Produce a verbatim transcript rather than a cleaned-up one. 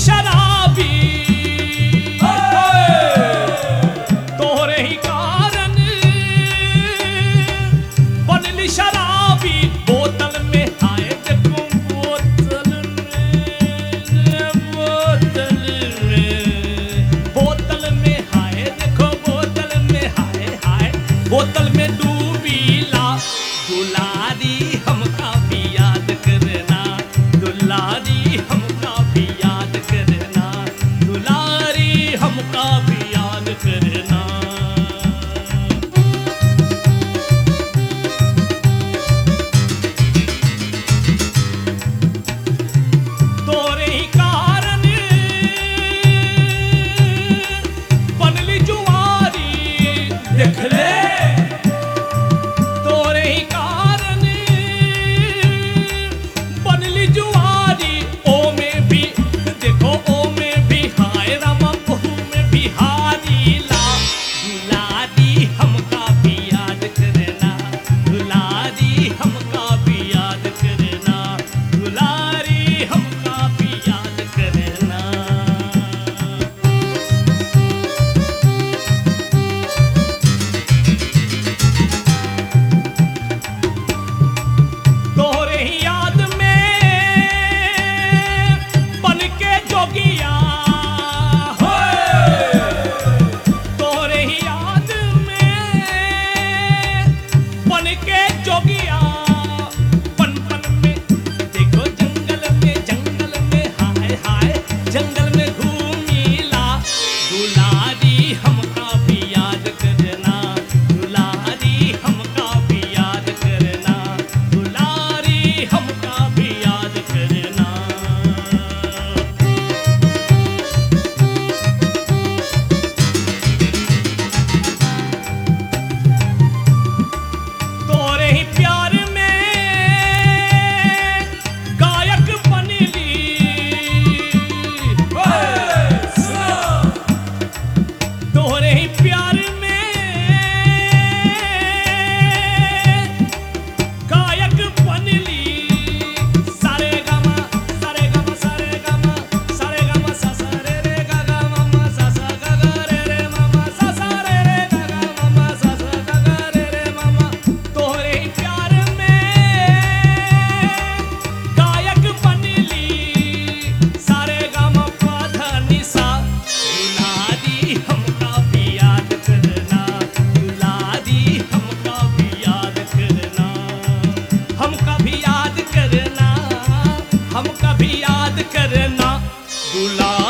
शराबी तोहरे ही कारण बनली शराबी बोतल में आए देखो बोतल में बोतल में बोतल में हाय देखो बोतल में हाय हाय बोतल में डूबी ला दुलारी हमका भी याद करना दुलारी हमका भी याद करना दुलारी हमका भी याद करना तोरे ही कारण बनली जुआरी देख ले तोरे ही कारण बनली जुआरी ओ में भी देखो ओ में भी हाय रामा ओहू में भी हारी ला दुलारी हमका भी याद करना दुलारी हमका भी याद करना दुलारी हमका भी याद करना तोहरे ही याद में बन के जोगिया तोहरे ही याद में बन के जोगिया पन पन में देखो जंगल में जंगल में हाय हाय जंगल में घूमीला दुलारी हमका भी याद करना दुलारी हमका भी याद करना दुलारी हमका भी याद करना तोरे ही प्यार में गायक बनली तोरे ही प्यार में गायक बनली सारे गामा सारे गामा सारे गामा सारे गामा सा सा रे रे गा गा मामा सा सा गा गा रे रे मामा सा सा रे रे गा गा मामा सा सा गा गा रे रे मामा तोहरे ही प्यार में गायक बनली सारे गामा पा धा नि सा दुलारी हमका भी याद करना दुलारी हमका भी याद करना हमका भी याद करना हमका भी याद करना दुलारी